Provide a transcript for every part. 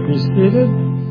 be seated.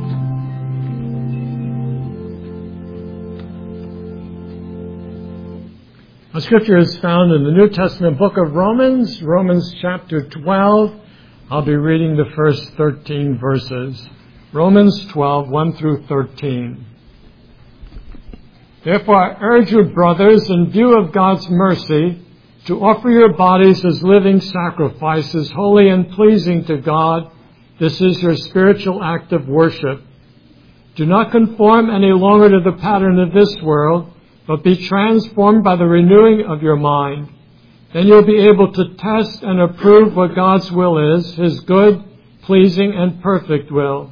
Our scripture is found in the New Testament book of Romans, Romans chapter 12. I'll be reading the first 13 verses. Romans 12, 1 through 13. Therefore I urge you, brothers, in view of God's mercy, to offer your bodies as living sacrifices, holy and pleasing to God. This is your spiritual act of worship. Do not conform any longer to the pattern of this world, but be transformed by the renewing of your mind. Then you'll be able to test and approve what God's will is, His good, pleasing, and perfect will.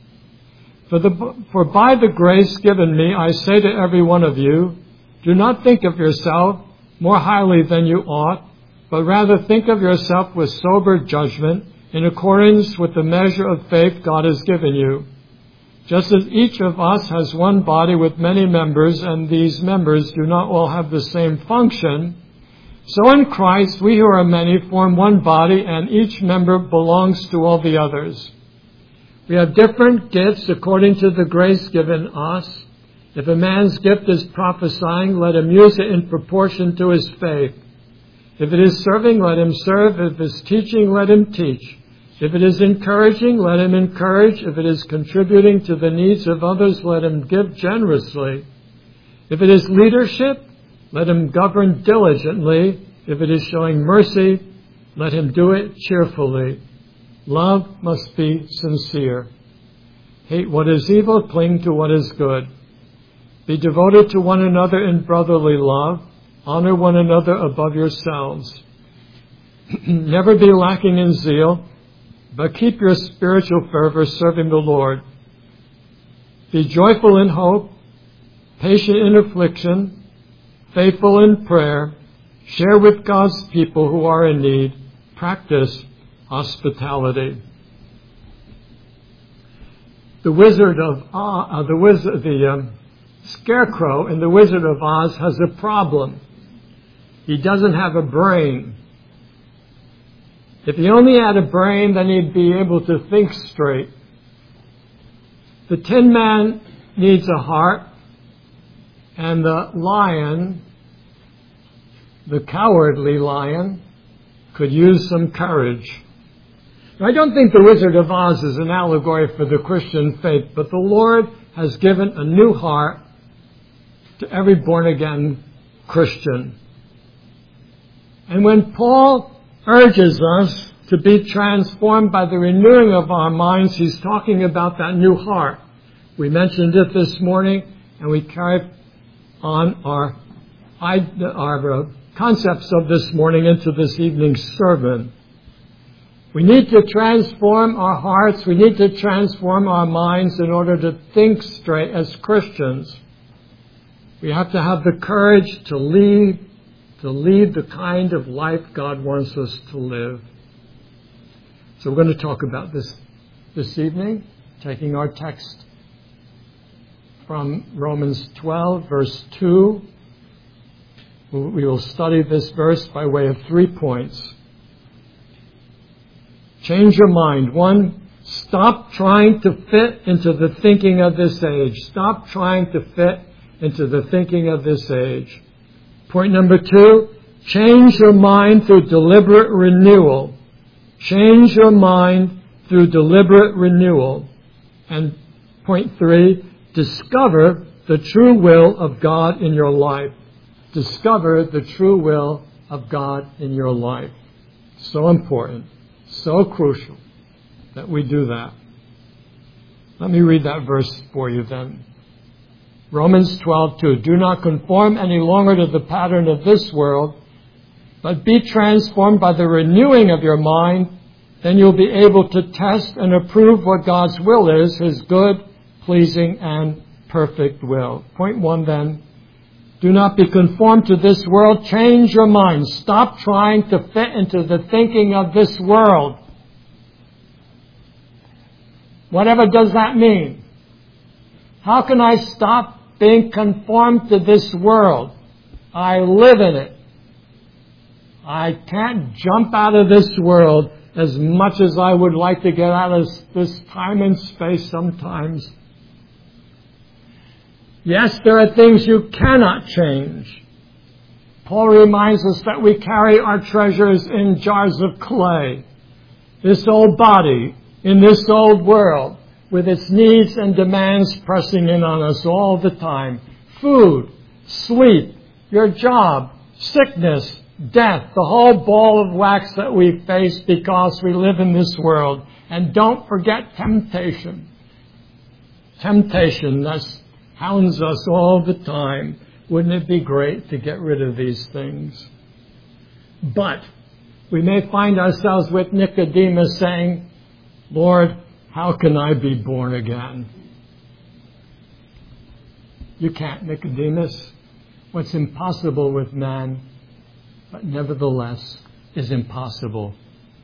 For by the grace given me, I say to every one of you, do not think of yourself more highly than you ought, but rather think of yourself with sober judgment in accordance with the measure of faith God has given you. Just as each of us has one body with many members, and these members do not all have the same function, so in Christ we who are many form one body, and each member belongs to all the others. We have different gifts according to the grace given us. If a man's gift is prophesying, let him use it in proportion to his faith. If it is serving, let him serve. If it is teaching, let him teach. If it is encouraging, let him encourage. If it is contributing to the needs of others, let him give generously. If it is leadership, let him govern diligently. If it is showing mercy, let him do it cheerfully. Love must be sincere. Hate what is evil, cling to what is good. Be devoted to one another in brotherly love. Honor one another above yourselves. Never be lacking in zeal, but keep your spiritual fervor serving the Lord. Be joyful in hope, patient in affliction, faithful in prayer. Share with God's people who are in need. Practice hospitality. The Scarecrow in The Wizard of Oz has a problem. He doesn't have a brain. If he only had a brain, then he'd be able to think straight. The Tin Man needs a heart, and the lion, the cowardly lion, could use some courage. Now, I don't think The Wizard of Oz is an allegory for the Christian faith, but the Lord has given a new heart to every born-again Christian. And when Paul urges us to be transformed by the renewing of our minds, he's talking about that new heart. We mentioned it this morning, and we carried on our concepts of this morning into this evening's sermon. We need to transform our hearts. We need to transform our minds in order to think straight as Christians. We have to have the courage to lead the kind of life God wants us to live. So we're going to talk about this evening, taking our text from Romans 12, verse 2. We will study this verse by way of 3 points. Change your mind. 1, stop trying to fit into the thinking of this age. Stop trying to fit into the thinking of this age. Point number 2, change your mind through deliberate renewal. Change your mind through deliberate renewal. And point 3, discover the true will of God in your life. Discover the true will of God in your life. So important, so crucial that we do that. Let me read that verse for you then. Romans 12:2. Do not conform any longer to the pattern of this world, but be transformed by the renewing of your mind. Then you'll be able to test and approve what God's will is, His good, pleasing, and perfect will. Point 1 then. Do not be conformed to this world. Change your mind. Stop trying to fit into the thinking of this world. Whatever does that mean? How can I stop being conformed to this world? I live in it. I can't jump out of this world as much as I would like to get out of this time and space sometimes. Yes, there are things you cannot change. Paul reminds us that we carry our treasures in jars of clay. This old body, in this old world, with its needs and demands pressing in on us all the time. Food, sleep, your job, sickness, death, the whole ball of wax that we face because we live in this world. And don't forget temptation. Temptation that hounds us all the time. Wouldn't it be great to get rid of these things? But we may find ourselves with Nicodemus saying, Lord, how can I be born again? You can't, Nicodemus. What's impossible with man, but nevertheless is possible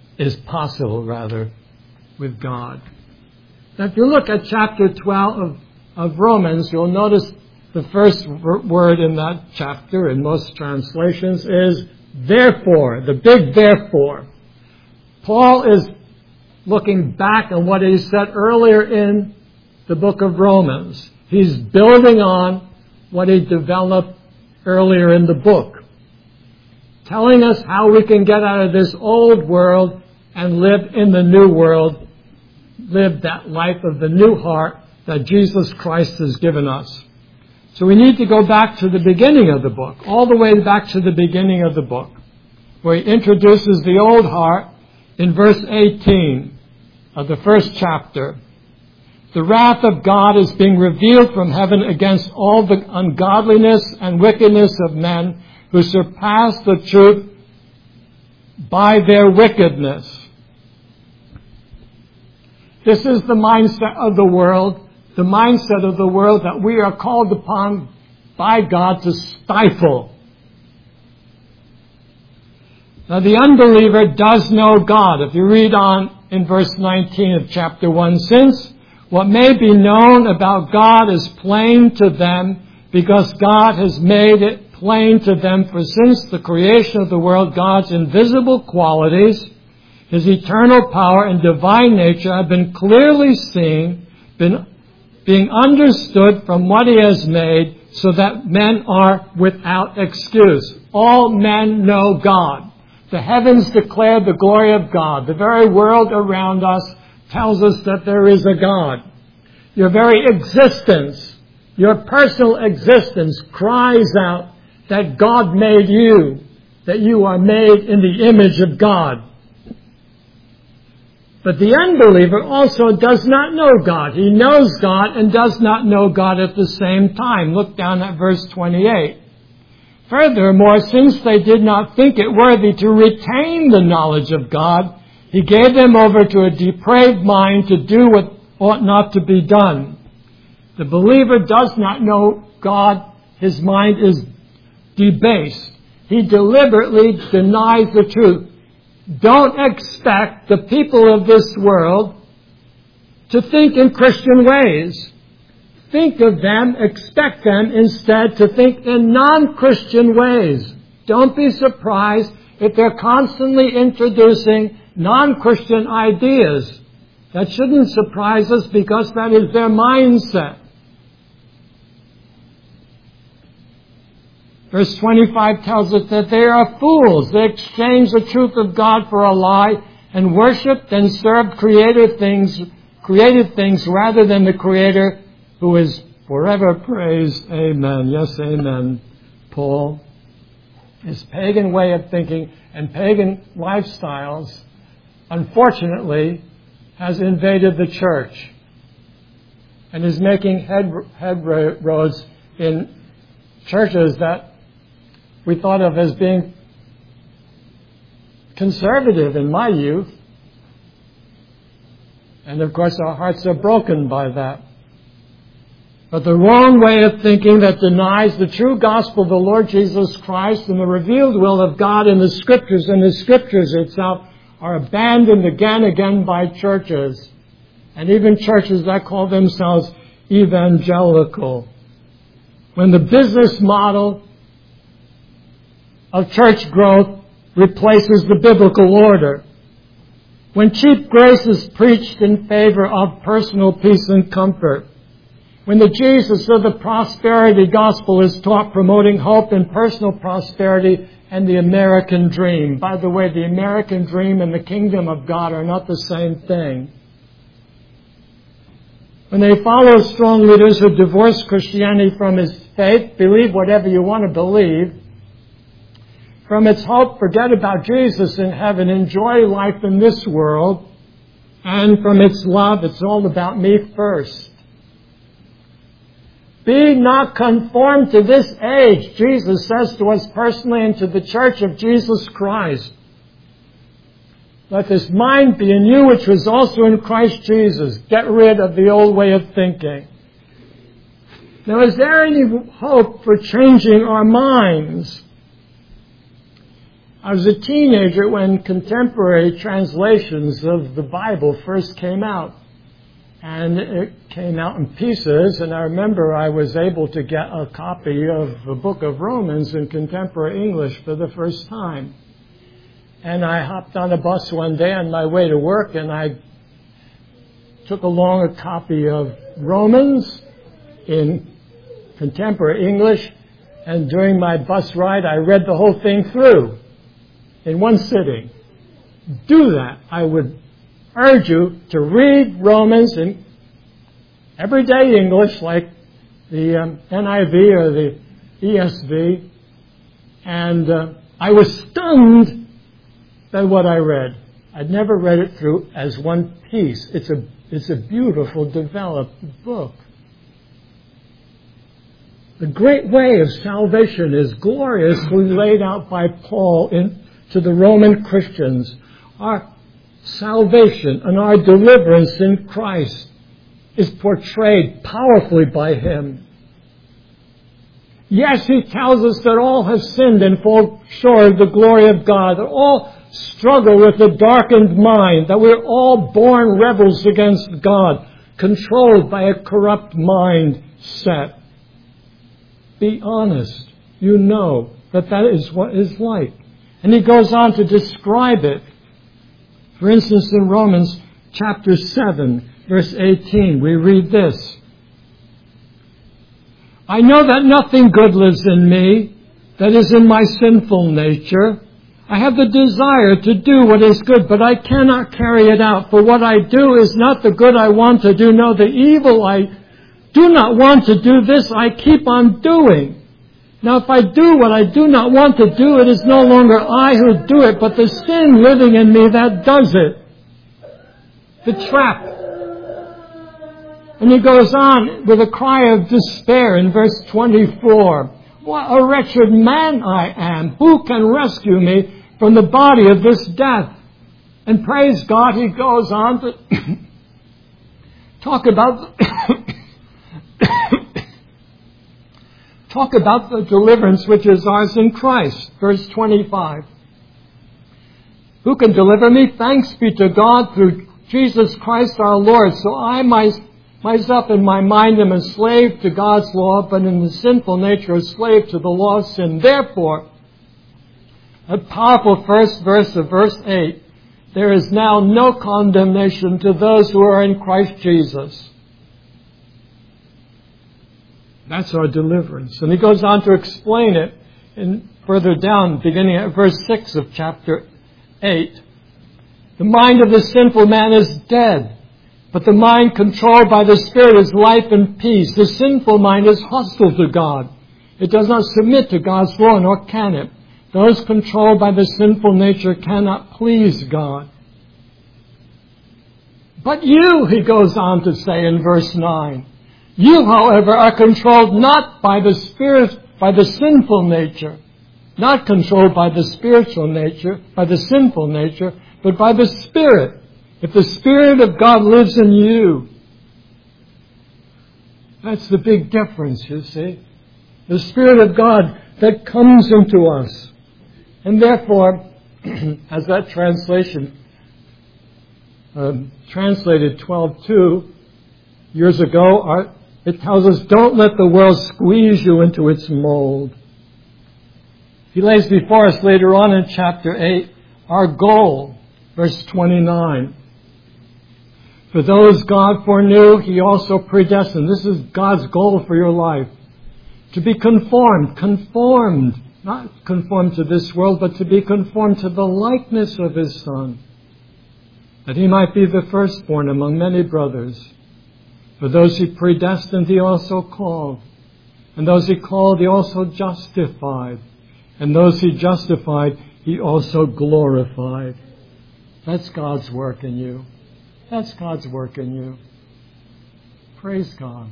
with God. Now, if you look at chapter 12 of Romans, you'll notice the first word in that chapter in most translations is therefore, the big therefore. Paul is looking back on what he said earlier in the book of Romans. He's building on what he developed earlier in the book, telling us how we can get out of this old world and live in the new world, live that life of the new heart that Jesus Christ has given us. So we need to go back to the beginning of the book, all the way back to the beginning of the book, where he introduces the old heart in verse 18 of the first chapter. The wrath of God is being revealed from heaven against all the ungodliness and wickedness of men who surpass the truth by their wickedness. This is the mindset of the world that we are called upon by God to stifle. Now, the unbeliever does know God. If you read on in verse 19 of chapter 1, since what may be known about God is plain to them, because God has made it plain to them, for since the creation of the world, God's invisible qualities, His eternal power and divine nature have been clearly seen, being understood from what He has made, so that men are without excuse. All men know God. The heavens declare the glory of God. The very world around us tells us that there is a God. Your very existence, your personal existence cries out that God made you, that you are made in the image of God. But the unbeliever also does not know God. He knows God and does not know God at the same time. Look down at verse 28. Furthermore, since they did not think it worthy to retain the knowledge of God, He gave them over to a depraved mind to do what ought not to be done. The believer does not know God. His mind is debased. He deliberately denies the truth. Don't expect the people of this world to think in Christian ways. Think of them, expect them instead to think in non-Christian ways. Don't be surprised if they're constantly introducing non-Christian ideas. That shouldn't surprise us because that is their mindset. Verse 25 tells us that they are fools. They exchange the truth of God for a lie and worship and serve created things rather than the Creator, who is forever praised. Amen. Yes, amen, Paul. His pagan way of thinking and pagan lifestyles, unfortunately, has invaded the church and is making headroads in churches that we thought of as being conservative in my youth. And of course our hearts are broken by that. But the wrong way of thinking that denies the true gospel of the Lord Jesus Christ and the revealed will of God in the Scriptures and the Scriptures itself are abandoned again by churches, and even churches that call themselves evangelical. When the business model of church growth replaces the biblical order. when cheap grace is preached in favor of personal peace and comfort, when the Jesus of the prosperity gospel is taught promoting hope and personal prosperity and the American dream. By the way, the American dream and the kingdom of God are not the same thing. When they follow strong leaders who divorce Christianity from its faith, believe whatever you want to believe, from its hope, forget about Jesus in heaven, enjoy life in this world, and from its love, it's all about me first. Be not conformed to this age, Jesus says to us personally and to the church of Jesus Christ. Let this mind be in you, which was also in Christ Jesus. Get rid of the old way of thinking. Now, is there any hope for changing our minds? I was a teenager when contemporary translations of the Bible first came out. And it came out in pieces, and I remember I was able to get a copy of the book of Romans in contemporary English for the first time. And I hopped on a bus one day on my way to work, and I took along a copy of Romans in contemporary English, and during my bus ride I read the whole thing through in one sitting. Do that. I would urge you to read Romans in everyday English like the NIV or the ESV. And I was stunned by what I read. I'd never read it through as one piece. It's a beautiful, developed book. The great way of salvation is gloriously laid out by Paul to the Roman Christians. Our salvation and our deliverance in Christ is portrayed powerfully by him. Yes, he tells us that all have sinned and fall short of the glory of God, that all struggle with a darkened mind, that we're all born rebels against God, controlled by a corrupt mindset. Be honest. You know that is what it's like. And he goes on to describe it. For instance, in Romans chapter 7, verse 18, we read this. I know that nothing good lives in me, that is in my sinful nature. I have the desire to do what is good, but I cannot carry it out. For what I do is not the good I want to do. No, the evil I do not want to do, this I keep on doing. Now, if I do what I do not want to do, it is no longer I who do it, but the sin living in me that does it. The trap. And he goes on with a cry of despair in verse 24. What a wretched man I am. Who can rescue me from the body of this death? And praise God, he goes on to talk about the deliverance which is ours in Christ. Verse 25. Who can deliver me? Thanks be to God through Jesus Christ our Lord. So I myself in my mind am a slave to God's law, but in the sinful nature a slave to the law of sin. Therefore, a powerful first verse of verse 8, there is now no condemnation to those who are in Christ Jesus. That's our deliverance. And he goes on to explain it further down, beginning at verse 6 of chapter 8. The mind of the sinful man is dead, but the mind controlled by the Spirit is life and peace. The sinful mind is hostile to God. It does not submit to God's law, nor can it. Those controlled by the sinful nature cannot please God. But you, he goes on to say in verse 9, you, however, are controlled not by the Spirit, by the sinful nature, not controlled by the spiritual nature, by the sinful nature, but by the Spirit. If the Spirit of God lives in you, that's the big difference, you see. The Spirit of God that comes into us. And therefore, as that translation translated 12:2 years ago, it tells us, don't let the world squeeze you into its mold. He lays before us later on in chapter 8 our goal. Verse 29. For those God foreknew, He also predestined. This is God's goal for your life. To be conformed, not conformed to this world, but to be conformed to the likeness of His Son, that He might be the firstborn among many brothers. For those He predestined, He also called. And those He called, He also justified. And those He justified, He also glorified. That's God's work in you. That's God's work in you. Praise God.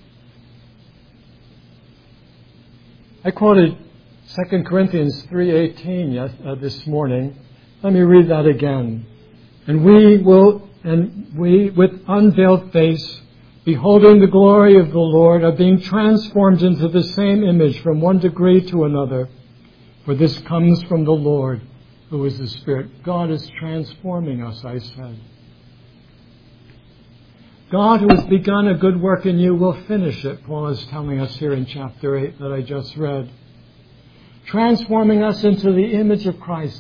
I quoted 2 Corinthians 3:18 this morning. Let me read that again. And we with unveiled face, beholding the glory of the Lord, are being transformed into the same image from one degree to another. For this comes from the Lord, who is the Spirit. God is transforming us, I said. God, who has begun a good work in you, will finish it, Paul is telling us here in chapter 8 that I just read. Transforming us into the image of Christ.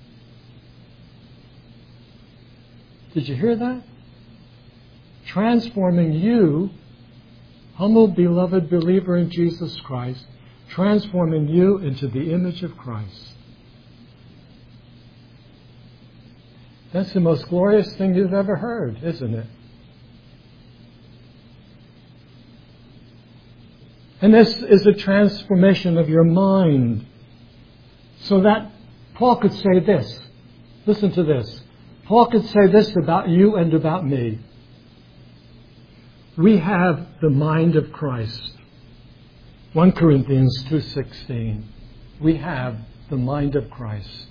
Did you hear that? Transforming you, humble, beloved believer in Jesus Christ, transforming you into the image of Christ. That's the most glorious thing you've ever heard, isn't it? And this is a transformation of your mind. So that Paul could say this. Listen to this. Paul could say this about you and about me. We have the mind of Christ. 1 Corinthians 2:16. We have the mind of Christ.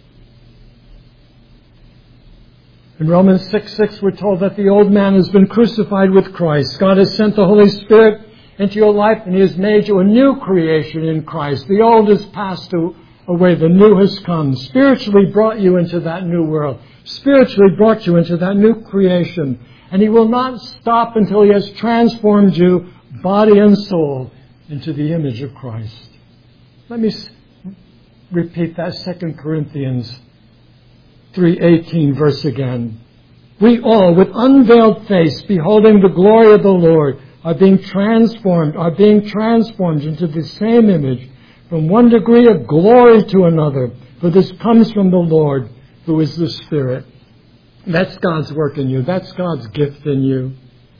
In Romans 6:6 we're told that the old man has been crucified with Christ. God has sent the Holy Spirit into your life, and He has made you a new creation in Christ. The old has passed away, the new has come. Spiritually brought you into that new world. Spiritually brought you into that new creation. And He will not stop until He has transformed you, body and soul, into the image of Christ. Let me repeat that 2 Corinthians 3:18 verse again. We all, with unveiled face, beholding the glory of the Lord, are being transformed into the same image, from one degree of glory to another. For this comes from the Lord, who is the Spirit. That's God's work in you. That's God's gift in you.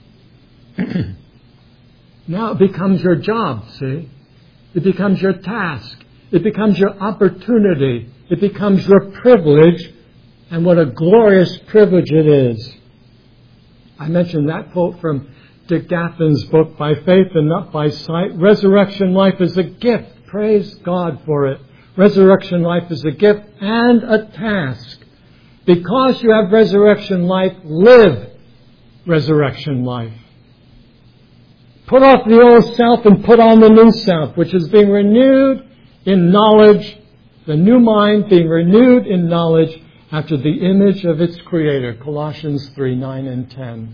Now it becomes your job, see? It becomes your task. It becomes your opportunity. It becomes your privilege. And what a glorious privilege it is. I mentioned that quote from Dick Gaffin's book, By Faith and Not by Sight. Resurrection life is a gift. Praise God for it. Resurrection life is a gift and a task. Because you have resurrection life, live resurrection life. Put off the old self and put on the new self, which is being renewed in knowledge, the new mind being renewed in knowledge after the image of its Creator. Colossians 3:9 and 10.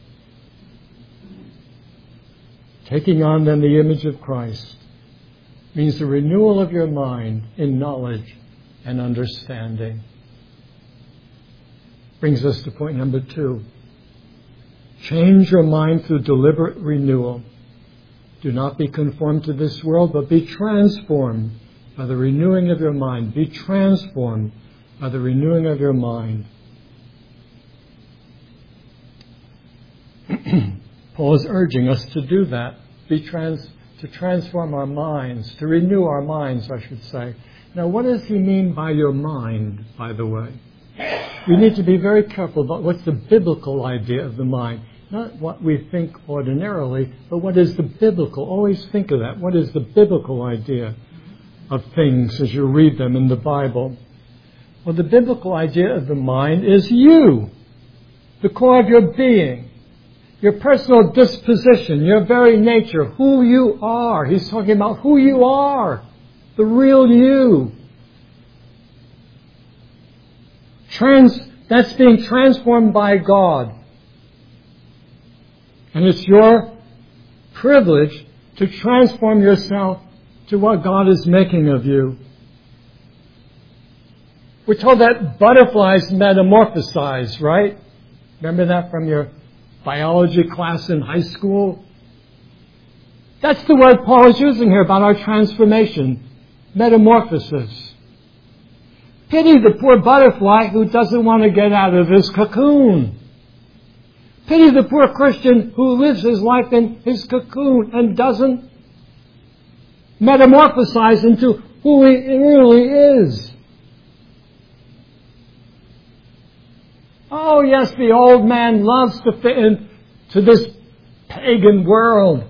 Taking on then the image of Christ means the renewal of your mind in knowledge and understanding. Brings us to point number 2. Change your mind through deliberate renewal. Do not be conformed to this world, but be transformed by the renewing of your mind. Be transformed by the renewing of your mind. Paul is urging us to do that, to transform our minds, to renew our minds, I should say. Now, what does he mean by your mind, by the way? We need to be very careful about what's the biblical idea of the mind. Not what we think ordinarily, but what is the biblical. Always think of that. What is the biblical idea of things as you read them in the Bible? Well, the biblical idea of the mind is you, the core of your being, your personal disposition, your very nature, who you are. He's talking about who you are, the real you. That's being transformed by God. And it's your privilege to transform yourself to what God is making of you. We're told that butterflies metamorphosize, right? Remember that from your biology class in high school? That's the word Paul is using here about our transformation, metamorphosis. Pity the poor butterfly who doesn't want to get out of his cocoon. Pity the poor Christian who lives his life in his cocoon and doesn't metamorphosize into who he really is. Oh yes, the old man loves to fit into this pagan world.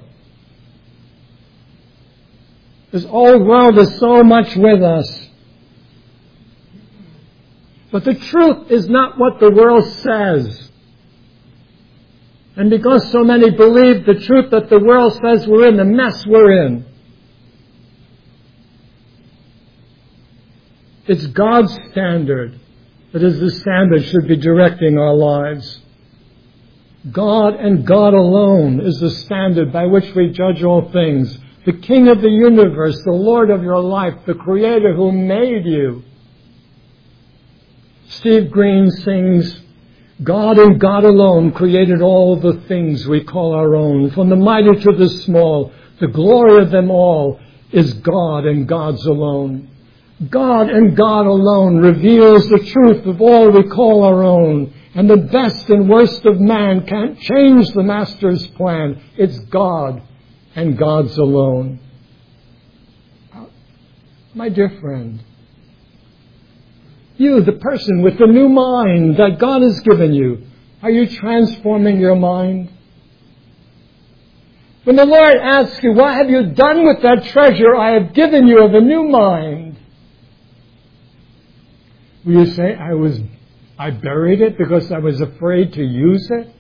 This old world is so much with us. But the truth is not what the world says. And because so many believe the truth that the world says, we're in the mess we're in. It's God's standard that is the standard should be directing our lives. God and God alone is the standard by which we judge all things. The King of the universe, the Lord of your life, the Creator who made you. Steve Green sings, God and God alone created all the things we call our own. From the mighty to the small, the glory of them all is God and God's alone. God and God alone reveals the truth of all we call our own. And the best and worst of man can't change the Master's plan. It's God and God's alone. My dear friend, you, the person with the new mind that God has given you, are you transforming your mind? When the Lord asks you, what have you done with that treasure I have given you of a new mind? Will you say, I buried it because I was afraid to use it?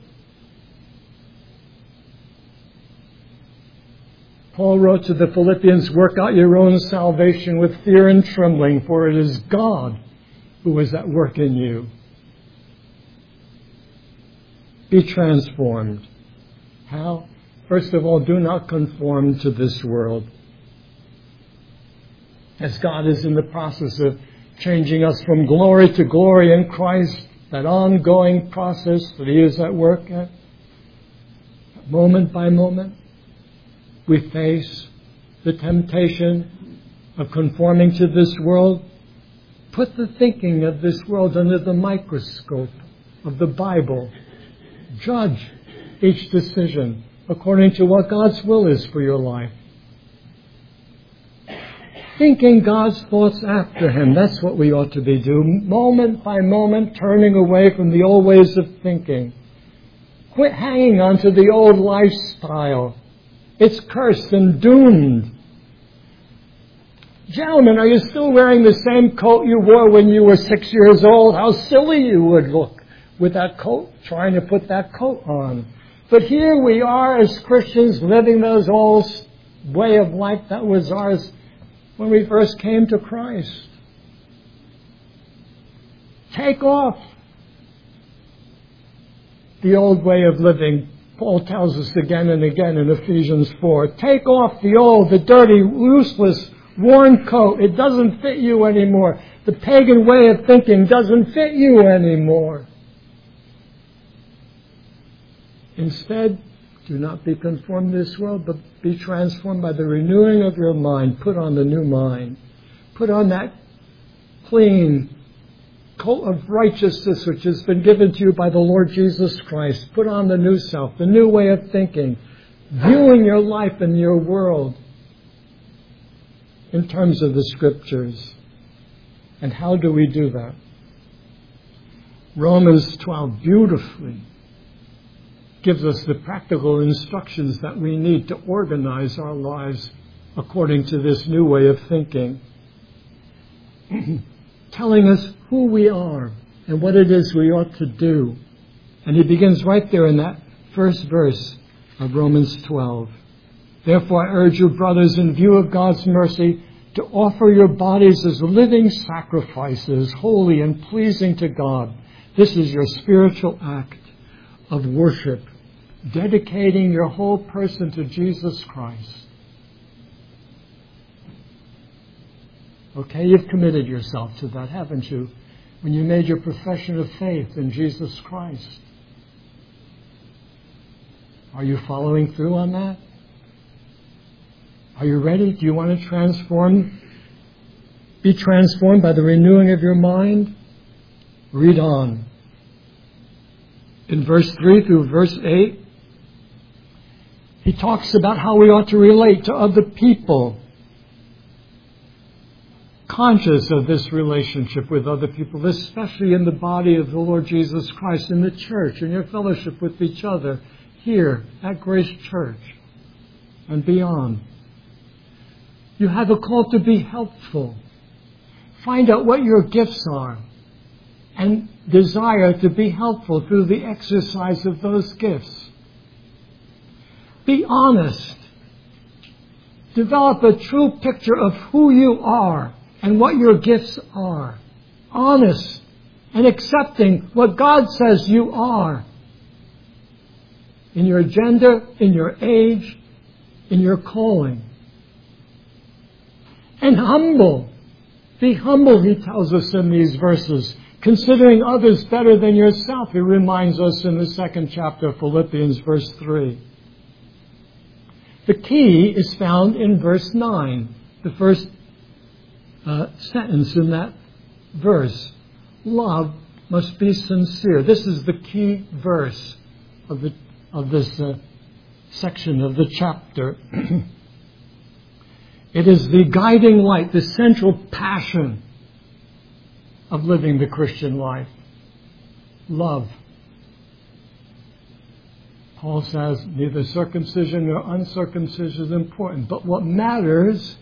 Paul wrote to the Philippians, work out your own salvation with fear and trembling, for it is God who is at work in you. Be transformed. How? First of all, do not conform to this world. As God is in the process of changing us from glory to glory in Christ, that ongoing process that He is at work at, moment by moment, we face the temptation of conforming to this world. Put the thinking of this world under the microscope of the Bible. Judge each decision according to what God's will is for your life. Thinking God's thoughts after Him, that's what we ought to be doing. Moment by moment, turning away from the old ways of thinking. Quit hanging on to the old lifestyle. It's cursed and doomed. Gentlemen, are you still wearing the same coat you wore when you were 6 years old? How silly you would look with that coat, trying to put that coat on. But here we are as Christians living those old way of life that was ours when we first came to Christ. Take off the old way of living. Paul tells us again and again in Ephesians 4. Take off the old, the dirty, useless, worn coat. It doesn't fit you anymore. The pagan way of thinking doesn't fit you anymore. Instead, do not be conformed to this world, but be transformed by the renewing of your mind. Put on the new mind. Put on that clean coat of righteousness which has been given to you by the Lord Jesus Christ. Put on the new self, the new way of thinking, viewing your life and your world in terms of the Scriptures. And how do we do that? Romans 12 beautifully gives us the practical instructions that we need to organize our lives according to this new way of thinking. Telling us who we are and what it is we ought to do. And he begins right there in that first verse of Romans 12. Therefore I urge you, brothers, in view of God's mercy, to offer your bodies as living sacrifices, holy and pleasing to God. This is your spiritual act of worship, dedicating your whole person to Jesus Christ. Okay, you've committed yourself to that, haven't you? when you made your profession of faith in Jesus Christ? Are you following through on that? Are you ready? Do you want to be transformed by the renewing of your mind? Read on. In verse 3 through verse 8, he talks about how we ought to relate to other people, conscious of this relationship with other people, especially in the body of the Lord Jesus Christ, in the church, in your fellowship with each other, here at Grace Church and beyond. You have a call to be helpful. Find out what your gifts are and desire to be helpful through the exercise of those gifts. Be honest. Develop a true picture of who you are and what your gifts are. Honest and accepting what God says you are. In your gender, in your age, in your calling. And humble. Be humble, he tells us in these verses. Considering others better than yourself, he reminds us in the 2nd chapter of Philippians, verse 3. The key is found in verse 9, the first sentence in that verse. Love must be sincere. This is the key verse of this section of the chapter. It is the guiding light, the central passion of living the Christian life. Love. Paul says neither circumcision nor uncircumcision is important, but what matters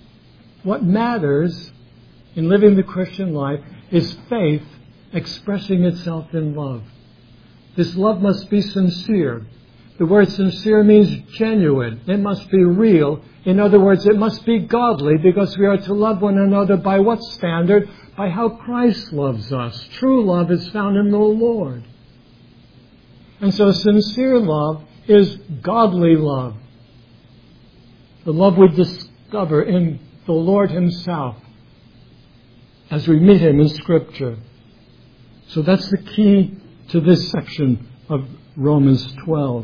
in living the Christian life is faith expressing itself in love. This love must be sincere. The word sincere means genuine. It must be real. In other words, it must be godly, because we are to love one another by what standard? By how Christ loves us. True love is found in the Lord. And so sincere love is godly love. The love we discover in the Lord himself as we meet him in Scripture. So that's the key to this section of Romans 12.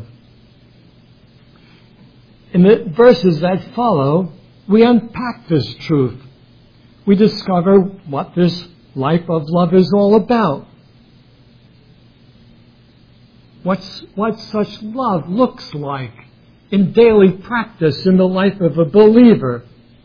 In the verses that follow, we unpack this truth. We discover what this life of love is all about. What such love looks like in daily practice in the life of a believer.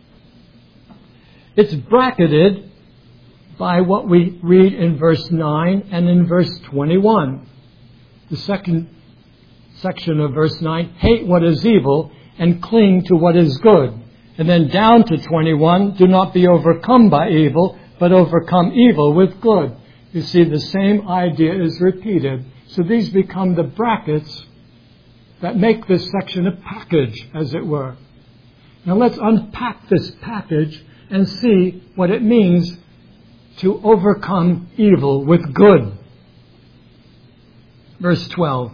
It's bracketed by what we read in verse 9 and in verse 21. The second section of verse 9, hate what is evil and cling to what is good. And then down to 21, do not be overcome by evil, but overcome evil with good. You see, the same idea is repeated. So these become the brackets that make this section a package, as it were. Now let's unpack this package and see what it means to overcome evil with good. Verse 12.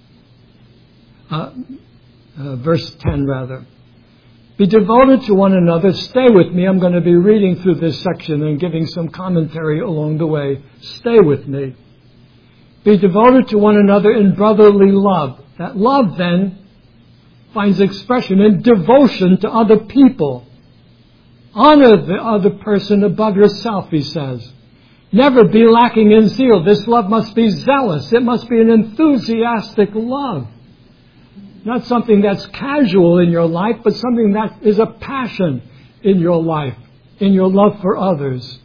Verse 10, rather. Be devoted to one another. Stay with me. I'm going to be reading through this section and giving some commentary along the way. Stay with me. Be devoted to one another in brotherly love. That love, then, finds expression in devotion to other people. Honor the other person above yourself, he says. Never be lacking in zeal. This love must be zealous. It must be an enthusiastic love. Not something that's casual in your life, but something that is a passion in your life, in your love for others.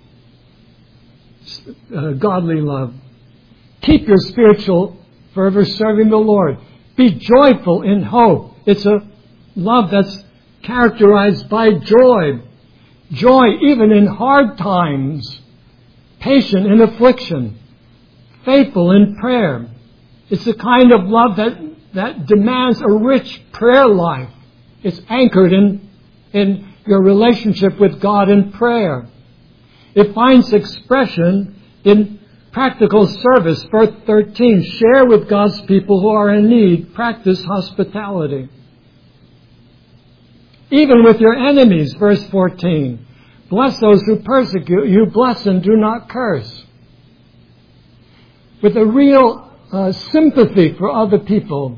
Godly love. Keep your spiritual fervor serving the Lord. Be joyful in hope. It's a love that's characterized by joy. Joy even in hard times. Patient in affliction. Faithful in prayer. It's the kind of love that demands a rich prayer life. It's anchored in your relationship with God in prayer. It finds expression in practical service. Verse 13, share with God's people who are in need. Practice hospitality. Even with your enemies, verse 14. Bless those who persecute you. Bless and do not curse. with a real sympathy for other people,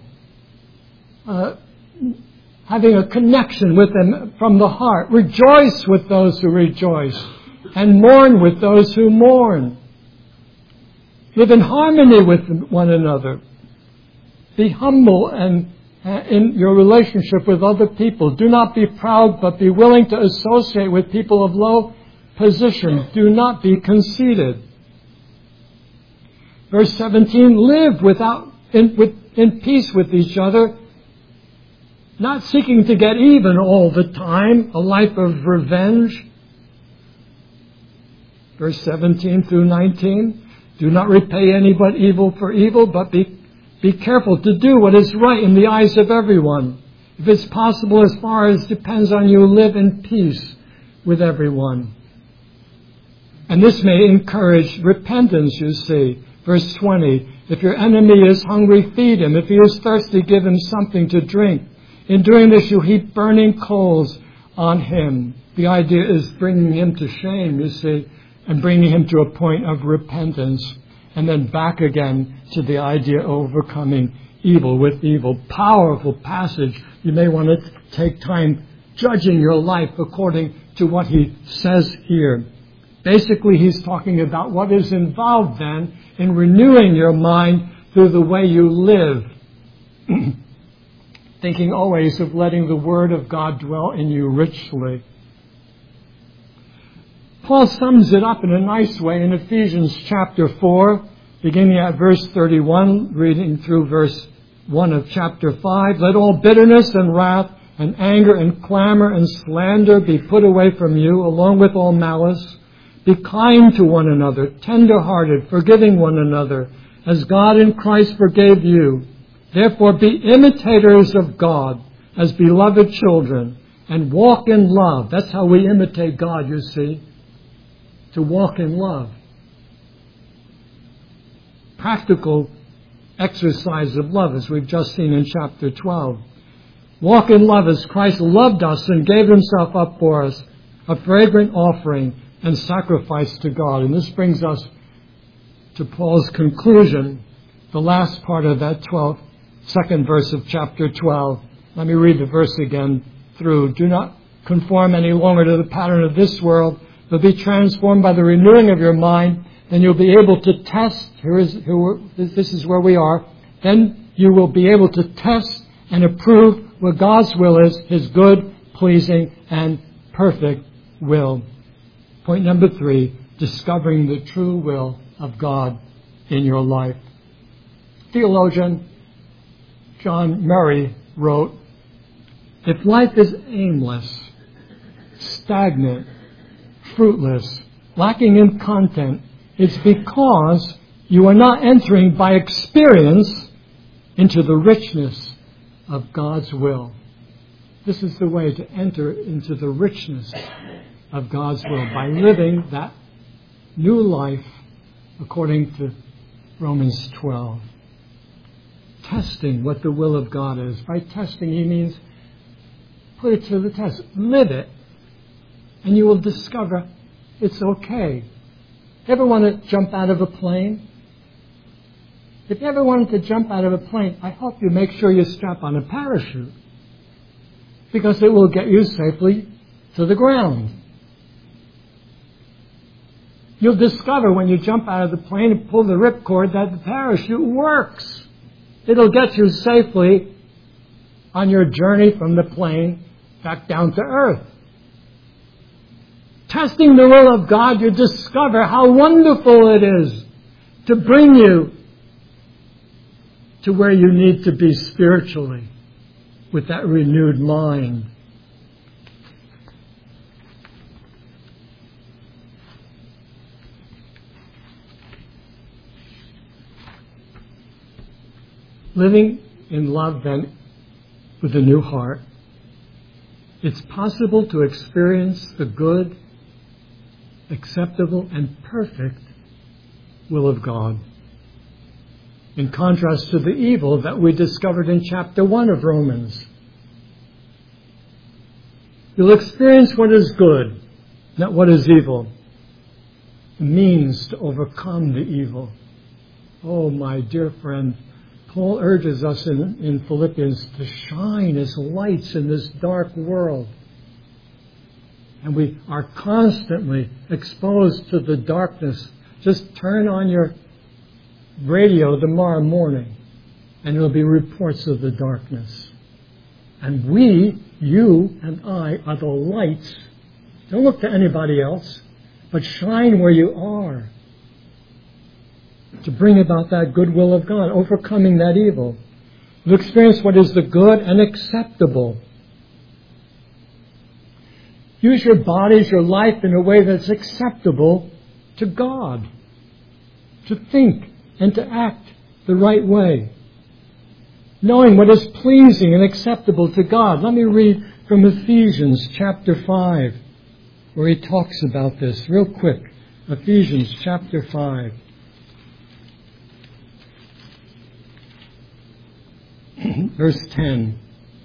having a connection with them from the heart. Rejoice with those who rejoice, and mourn with those who mourn. Live in harmony with one another. Be humble and in your relationship with other people. Do not be proud, but be willing to associate with people of low position. Do not be conceited. Verse 17, live in peace with each other, not seeking to get even all the time, a life of revenge. Verse 17 through 19, do not repay anybody evil for evil, but be careful to do what is right in the eyes of everyone. If it's possible, as far as depends on you, live in peace with everyone. And this may encourage repentance, you see. Verse 20, if your enemy is hungry, feed him. If he is thirsty, give him something to drink. In doing this, you heap burning coals on him. The idea is bringing him to shame, you see, and bringing him to a point of repentance. And then back again to the idea of overcoming evil with evil. Powerful passage. You may want to take time judging your life according to what he says here. Basically, he's talking about what is involved then in renewing your mind through the way you live. Thinking always of letting the Word of God dwell in you richly. Paul sums it up in a nice way in Ephesians chapter 4, beginning at verse 31, reading through verse 1 of chapter 5. Let all bitterness and wrath and anger and clamor and slander be put away from you, along with all malice. Be kind to one another, tender-hearted, forgiving one another, as God in Christ forgave you. Therefore be imitators of God as beloved children, and walk in love. That's how we imitate God, you see. To walk in love. Practical exercise of love, as we've just seen in chapter 12. Walk in love as Christ loved us and gave himself up for us, a fragrant offering and sacrifice to God. And this brings us to Paul's conclusion, the last part of that second verse of chapter 12. Let me read the verse again through. Do not conform any longer to the pattern of this world, but be transformed by the renewing of your mind. Then you'll be able to test. This is where we are. Then you will be able to test and approve what God's will is, his good, pleasing, and perfect will. Point number 3, discovering the true will of God in your life. Theologian John Murray wrote, if life is aimless, stagnant, fruitless, lacking in content, it's because you are not entering by experience into the richness of God's will. This is the way to enter into the richness of God's will, by living that new life according to Romans 12. Testing what the will of God is. By testing, he means put it to the test. Live it. And you will discover it's okay. Ever want to jump out of a plane? If you ever wanted to jump out of a plane, I hope you make sure you strap on a parachute, because it will get you safely to the ground. You'll discover when you jump out of the plane and pull the ripcord that the parachute works. It'll get you safely on your journey from the plane back down to earth. Testing the will of God, you discover how wonderful it is to bring you to where you need to be spiritually with that renewed mind. Living in love, then, with a new heart, it's possible to experience the good, acceptable, and perfect will of God. In contrast to the evil that we discovered in chapter 1 of Romans. You'll experience what is good, not what is evil. The means to overcome the evil. Oh, my dear friend, Paul urges us in Philippians to shine as lights in this dark world. And we are constantly exposed to the darkness. Just turn on your radio tomorrow morning, and there will be reports of the darkness. And we, you and I, are the lights. Don't look to anybody else, but shine where you are to bring about that good will of God, overcoming that evil. You experience what is the good and acceptable. Use your bodies, your life in a way that's acceptable to God. To think and to act the right way. Knowing what is pleasing and acceptable to God. Let me read from Ephesians chapter 5, where he talks about this real quick. Ephesians chapter 5. Verse 10.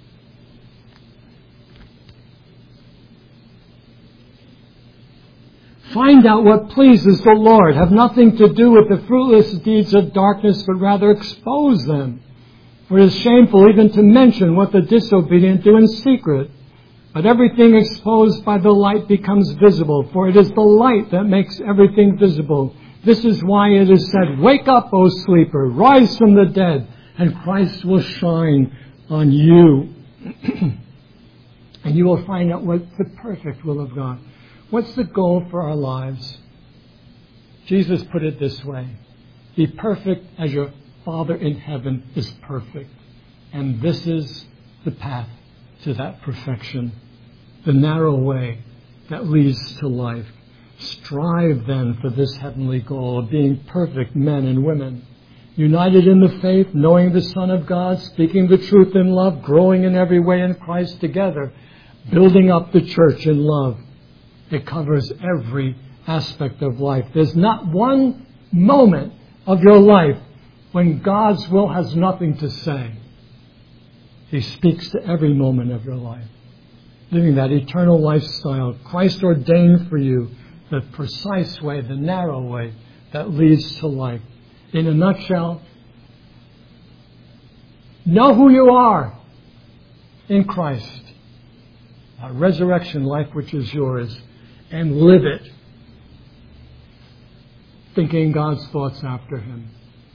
Find out what pleases the Lord. Have nothing to do with the fruitless deeds of darkness, but rather expose them. For it is shameful even to mention what the disobedient do in secret. But everything exposed by the light becomes visible, for it is the light that makes everything visible. This is why it is said, "Wake up, O sleeper, rise from the dead, and Christ will shine on you." And you will find out what's the perfect will of God. What's the goal for our lives? Jesus put it this way: be perfect as your Father in heaven is perfect. And this is the path to that perfection, the narrow way that leads to life. Strive then for this heavenly goal of being perfect men and women, united in the faith, knowing the Son of God, speaking the truth in love, growing in every way in Christ together, building up the church in love. It covers every aspect of life. There's not one moment of your life when God's will has nothing to say. He speaks to every moment of your life. Living that eternal lifestyle, Christ ordained for you the precise way, the narrow way that leads to life. In a nutshell, know who you are in Christ, a resurrection life which is yours, and live it, thinking God's thoughts after Him.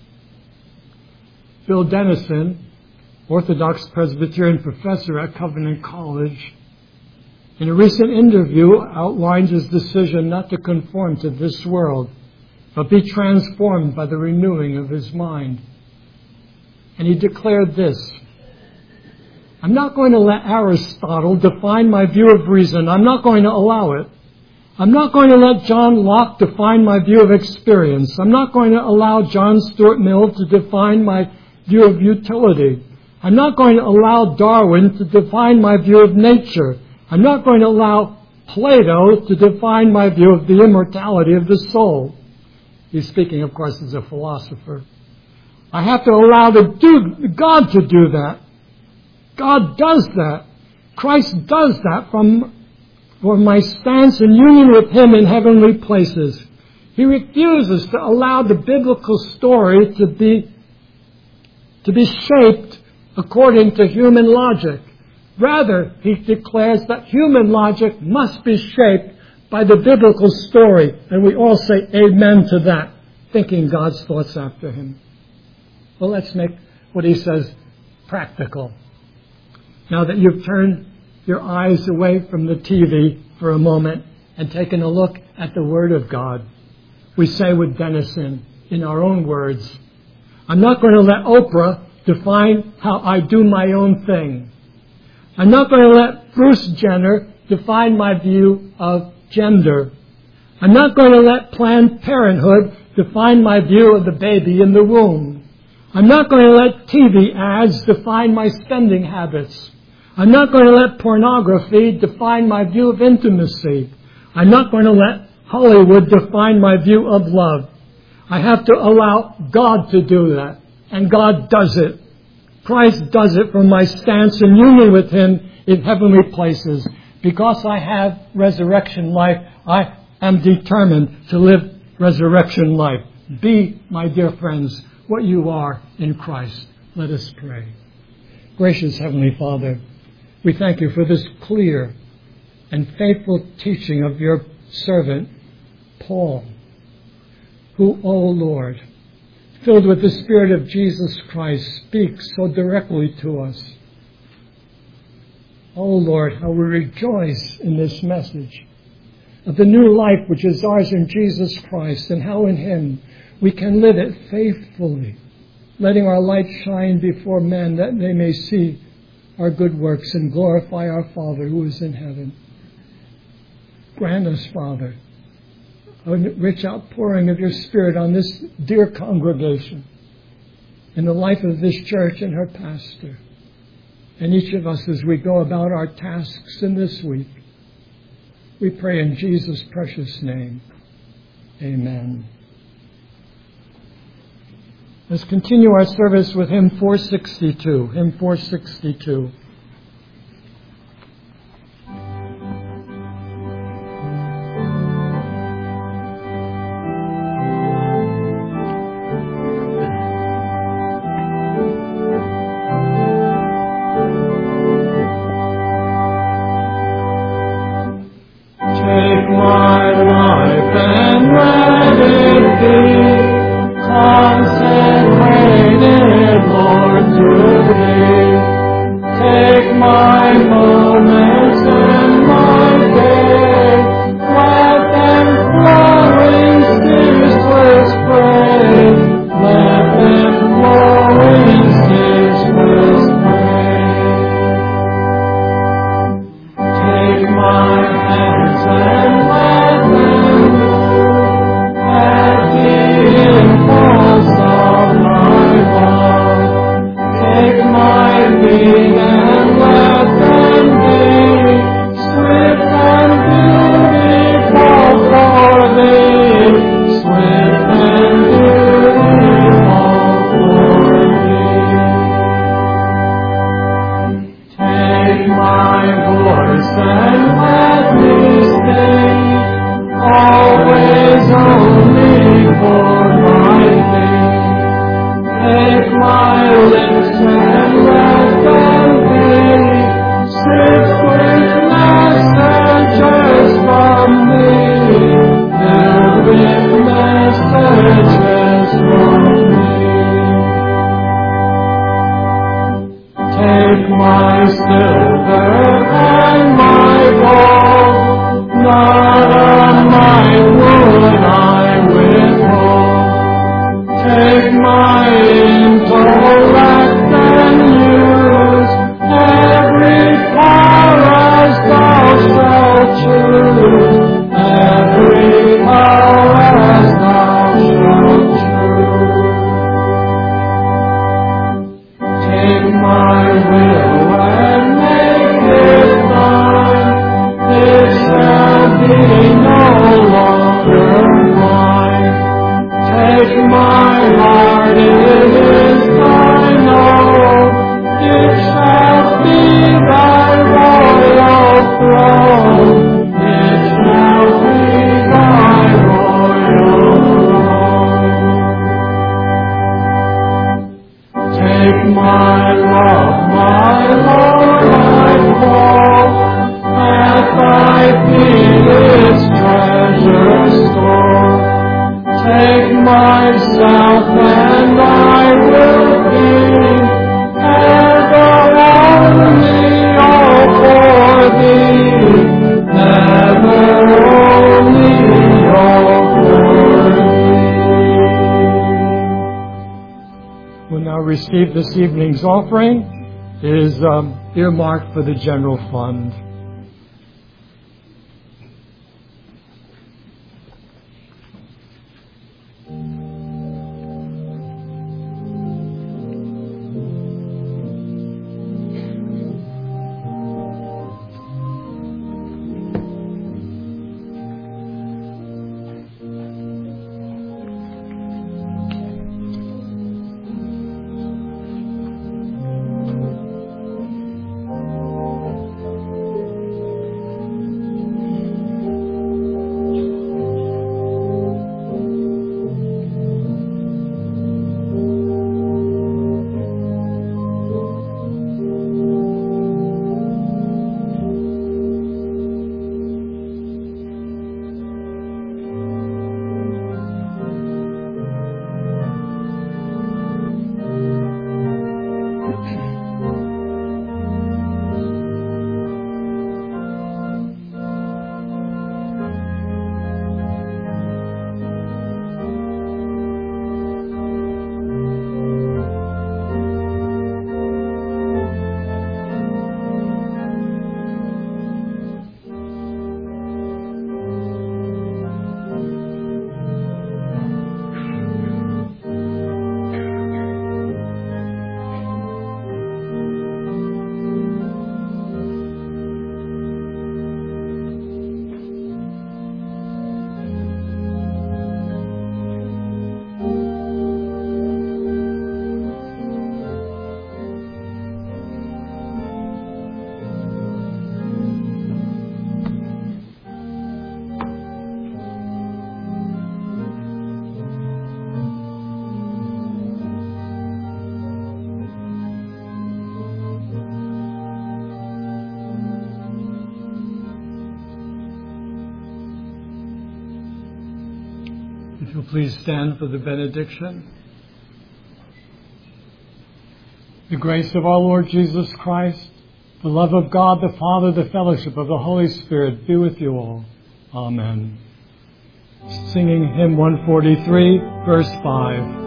Phil Dennison, Orthodox Presbyterian professor at Covenant College, in a recent interview outlined his decision not to conform to this world, but be transformed by the renewing of his mind. And he declared this: I'm not going to let Aristotle define my view of reason. I'm not going to allow it. I'm not going to let John Locke define my view of experience. I'm not going to allow John Stuart Mill to define my view of utility. I'm not going to allow Darwin to define my view of nature. I'm not going to allow Plato to define my view of the immortality of the soul. He's speaking, of course, as a philosopher. I have to allow God to do that. God does that. Christ does that for my stance in union with Him in heavenly places. He refuses to allow the biblical story to be shaped according to human logic. Rather, he declares that human logic must be shaped by the biblical story. And we all say amen to that, thinking God's thoughts after Him. Well, let's make what he says practical. Now that you've turned your eyes away from the TV for a moment and taken a look at the Word of God, we say with Dennison, in our own words, I'm not going to let Oprah define how I do my own thing. I'm not going to let Bruce Jenner define my view of gender. I'm not going to let Planned Parenthood define my view of the baby in the womb. I'm not going to let TV ads define my spending habits. I'm not going to let pornography define my view of intimacy. I'm not going to let Hollywood define my view of love. I have to allow God to do that. And God does it. Christ does it from my stance in union with Him in heavenly places. Because I have resurrection life, I am determined to live resurrection life. Be, my dear friends, what you are in Christ. Let us pray. Gracious Heavenly Father, we thank you for this clear and faithful teaching of your servant, Paul, who, O Lord, filled with the Spirit of Jesus Christ, speaks so directly to us. O Lord, how we rejoice in this message of the new life which is ours in Jesus Christ, and how in Him we can live it faithfully, letting our light shine before men that they may see our good works and glorify our Father who is in heaven. Grant us, Father, a rich outpouring of your Spirit on this dear congregation, in the life of this church and her pastor, and each of us as we go about our tasks in this week. We pray in Jesus' precious name. Amen. Let's continue our service with hymn 462. Hymn 462. This evening's offering is earmarked for the general fund. You'll please stand for the benediction. The grace of our Lord Jesus Christ, the love of God the Father, the fellowship of the Holy Spirit be with you all. Amen. Singing hymn 143, verse 5.